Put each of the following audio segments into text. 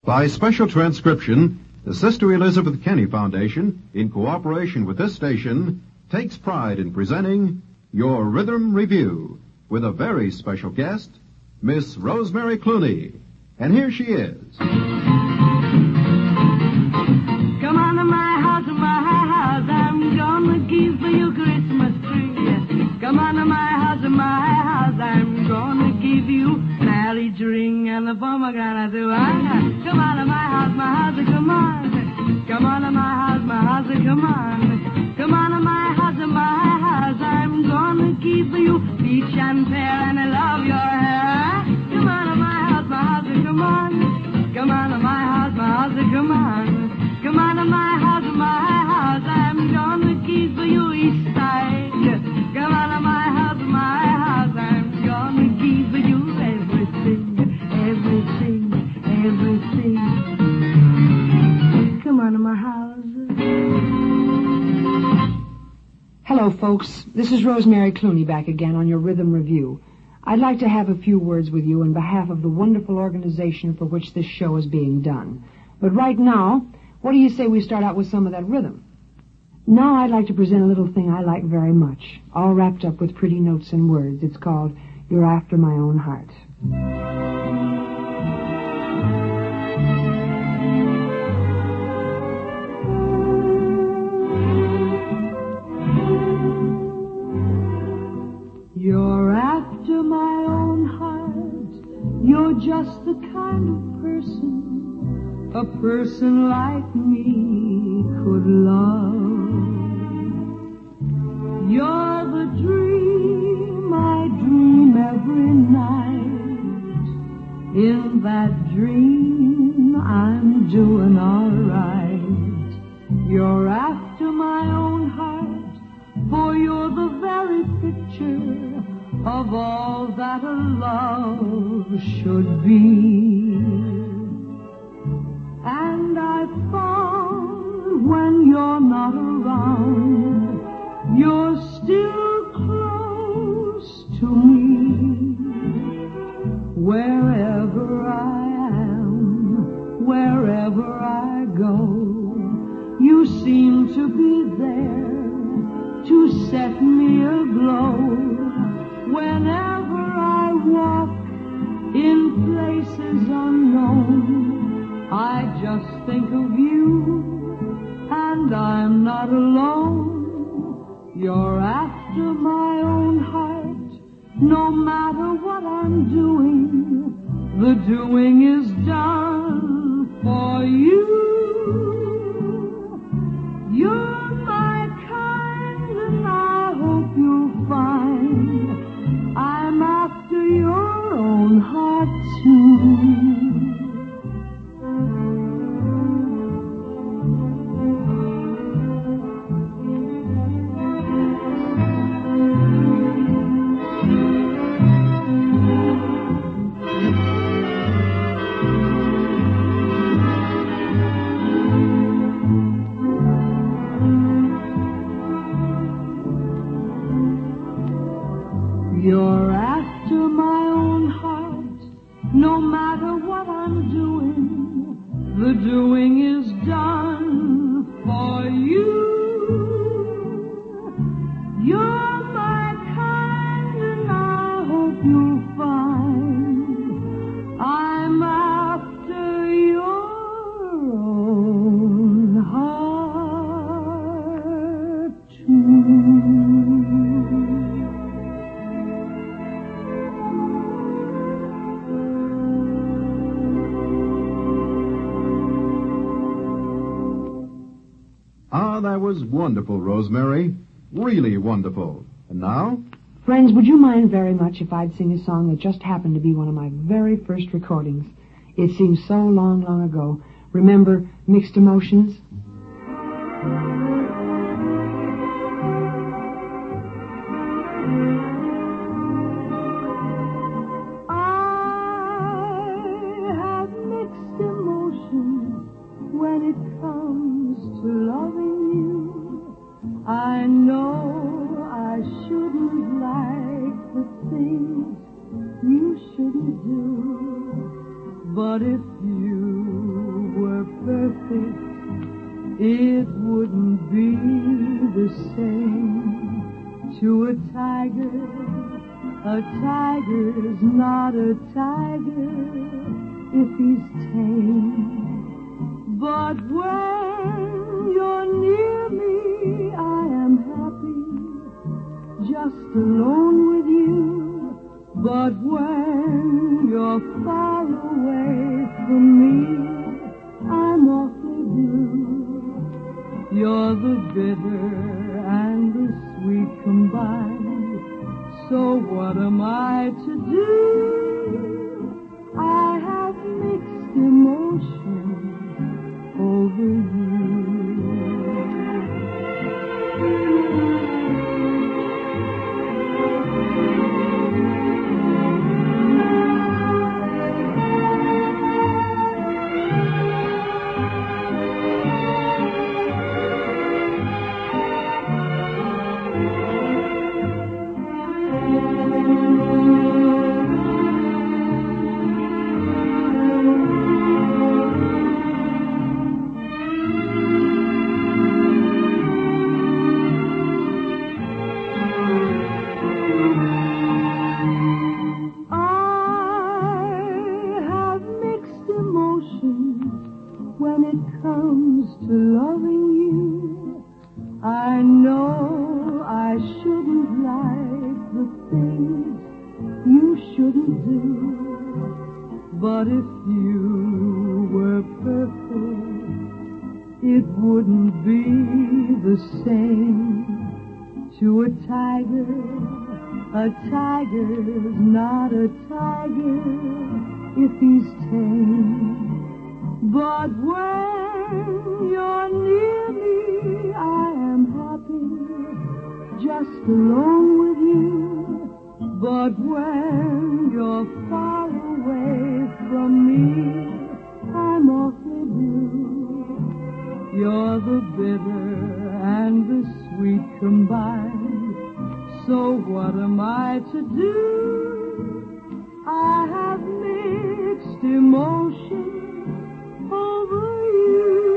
By special transcription, the Sister Elizabeth Kenny Foundation, in cooperation with this station, takes pride in presenting your Rhythm Review with a very special guest, Miss Rosemary Clooney. And here she is. Come on to my house, I'm gonna give you Christmas tree. Come on to my house, I'm gonna give you marriage ring and the pomegranate too. Come on to my house, come on. Come on to my house, come on. Come on to my house, I'm gonna give you peach and pear and I love your hair. Come on to my house, come on. Come on to my house, come on. Come on to my house, I'm gonna give you east side. Come on to my house, I'm gonna give you everything, everything, everything. Come on to my house. Hello, folks. This is Rosemary Clooney back again on your Rhythm Review. I'd like to have a few words with you on behalf of the wonderful organization for which this show is being done. But right now, what do you say we start out with some of that rhythm? Now I'd like to present a little thing I like very much, all wrapped up with pretty notes and words. It's called You're After My Own Heart. You're after my own heart. You're just the kind of person a person like me could love. You're the dream I dream every night. In that dream I'm doing all right. You're after my own heart, for you're the very picture of all that a love should be. And I found when you're not around, you're still close to me. Wherever I am, wherever I go, you seem to be there to set me aglow. Whenever I walk in places unknown, I just think of you, and I'm not alone. You're after my own heart, no matter what I'm doing, the doing is done for you. You're my kind, and I hope you'll find I'm after your own heart too. You're after my own heart, no matter what I'm doing, the doing is done for you. You're my kind, and I hope you'll find I'm after your own heart too. That was wonderful, Rosemary. Really wonderful. And now? Friends, would you mind very much if I'd sing a song that just happened to be one of my very first recordings? It seems so long, long ago. Remember Mixed Emotions? I have mixed emotions when it comes to loving you. I know I shouldn't like the things you shouldn't do, but if you perfect, it wouldn't be the same to a tiger. A tiger's not a tiger if he's tame. But when you're near me, I am happy, just alone with you. But when you're far away from me, I'm awfully blue. You're the bitter and the sweet combined. So what am I to do? I have mixed emotions over you. But if you were perfect, it wouldn't be the same to a tiger. A tiger's not a tiger if he's tame. But when you're near me, I am happy, just alone with you. But when you're far away from me, I'm awfully blue. You're the bitter and the sweet combined. So what am I to do? I have mixed emotions over you.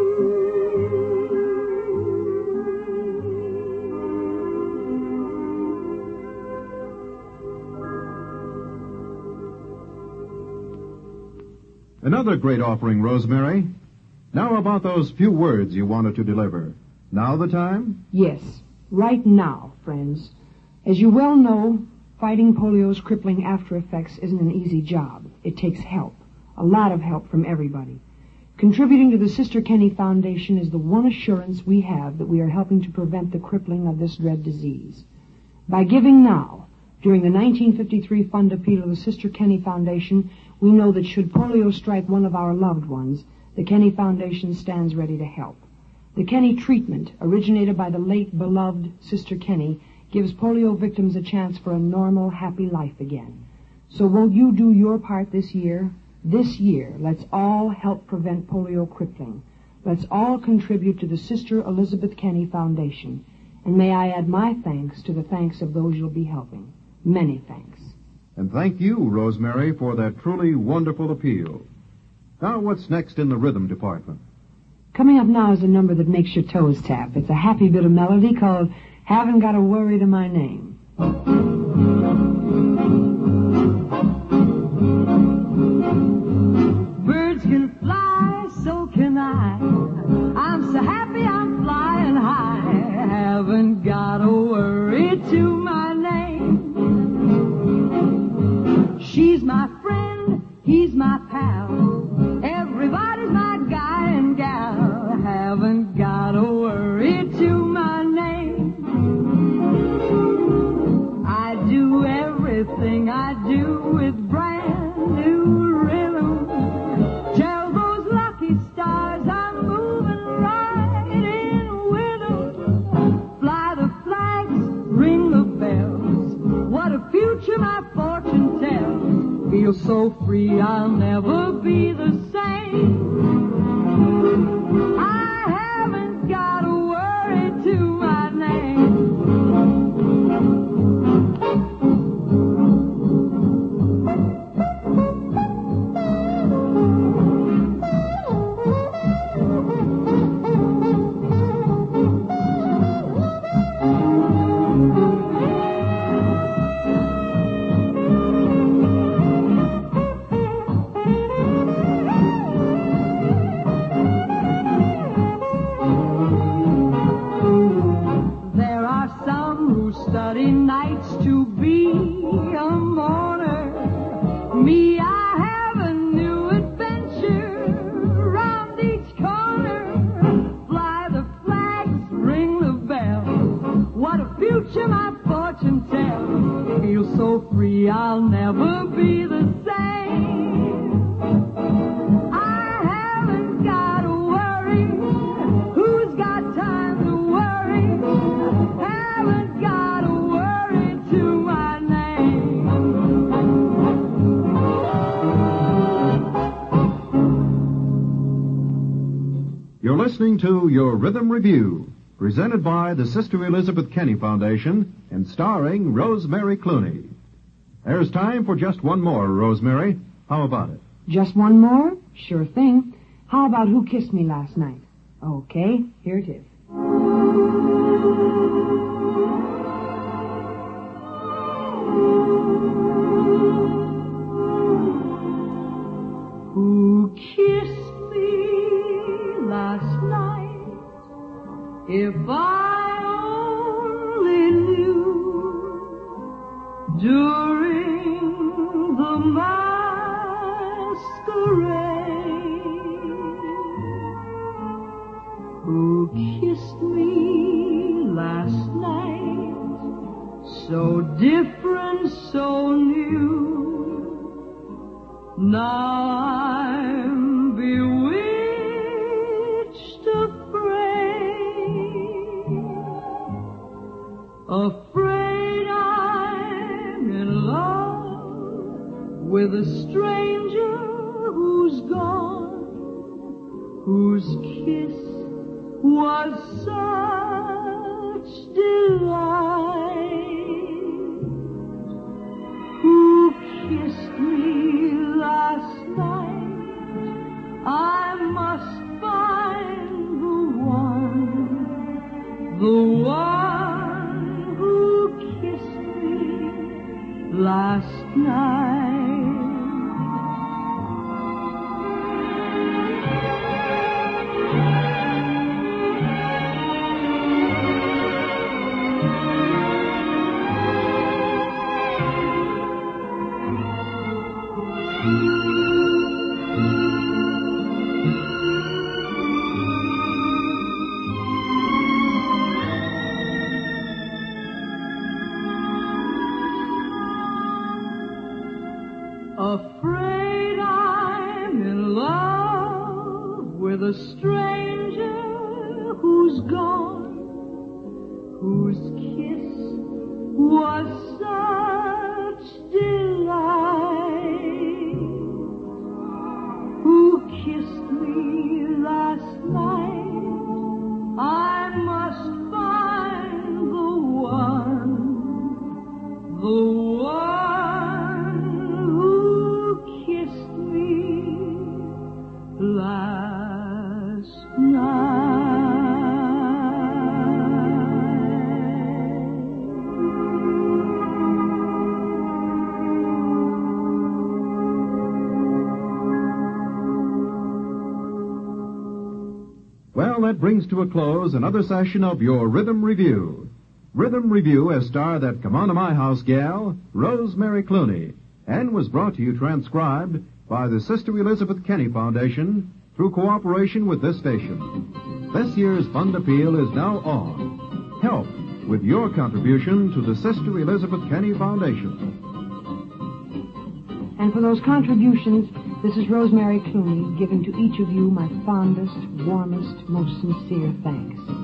Another great offering, Rosemary. Now about those few words you wanted to deliver. Now the time? Yes, right now, friends. As you well know, fighting polio's crippling after effects isn't an easy job. It takes help, a lot of help from everybody. Contributing to the Sister Kenny Foundation is the one assurance we have that we are helping to prevent the crippling of this dread disease. By giving now, during the 1953 fund appeal of the Sister Kenny Foundation, we know that should polio strike one of our loved ones, the Kenny Foundation stands ready to help. The Kenny treatment, originated by the late beloved Sister Kenny, gives polio victims a chance for a normal, happy life again. So won't you do your part this year? This year, let's all help prevent polio crippling. Let's all contribute to the Sister Elizabeth Kenny Foundation. And may I add my thanks to the thanks of those you'll be helping. Many thanks. And thank you, Rosemary, for that truly wonderful appeal. Now, what's next in the rhythm department? Coming up now is a number that makes your toes tap. It's a happy bit of melody called Haven't Got a Worry to My Name. Birds can fly, so can I. I'm so happy I'm flying high. Haven't got a worry to my name. She's my friend, he's my pal. Everybody's my guy and gal. Haven't got a worry to my name. I do everything I do with brand new rhythm. Tell those lucky stars I'm moving right in with them. Fly the flags, ring the bells. What a future my fortune tells. Feel so free I'll never be the same. I haven't got a worry to my name. You're listening to Your Rhythm Review, presented by the Sister Elizabeth Kenny Foundation and starring Rosemary Clooney. There's time for just one more, Rosemary. How about it? Just one more? Sure thing. How about Who Kissed Me Last Night? Okay, here it is. Who kissed me last night? If I only knew during the masquerade. Who kissed me last night? So different, so new. Now I'm bewitched, afraid I'm in love with a stranger who's gone, whose kiss was such delight. Who kissed me last night? I must find the one who kissed me last night. Afraid I'm in love with a stranger who's gone, whose kiss was such delight. Who kissed me last night? I must find the one last Well, that brings to a close another session of Your Rhythm Review. Rhythm Review has starred that Come On to My House gal, Rosemary Clooney, and was brought to you transcribed by the Sister Elizabeth Kenny Foundation through cooperation with this station. This year's Fund Appeal is now on. Help with your contribution to the Sister Elizabeth Kenny Foundation. And for those contributions, this is Rosemary Clooney giving to each of you my fondest, warmest, most sincere thanks.